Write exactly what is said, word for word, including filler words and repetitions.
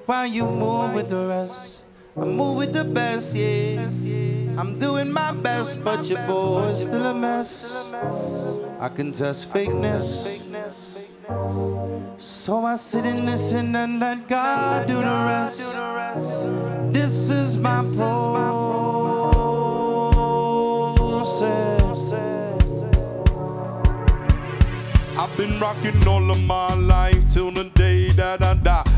while you move with the rest. I move with the best, yeah. I'm doing my best, but your boy's still a mess. I can test fakeness, so I sit and listen and let God do the rest. This is my process. I've been rocking all of my life till the day that I die.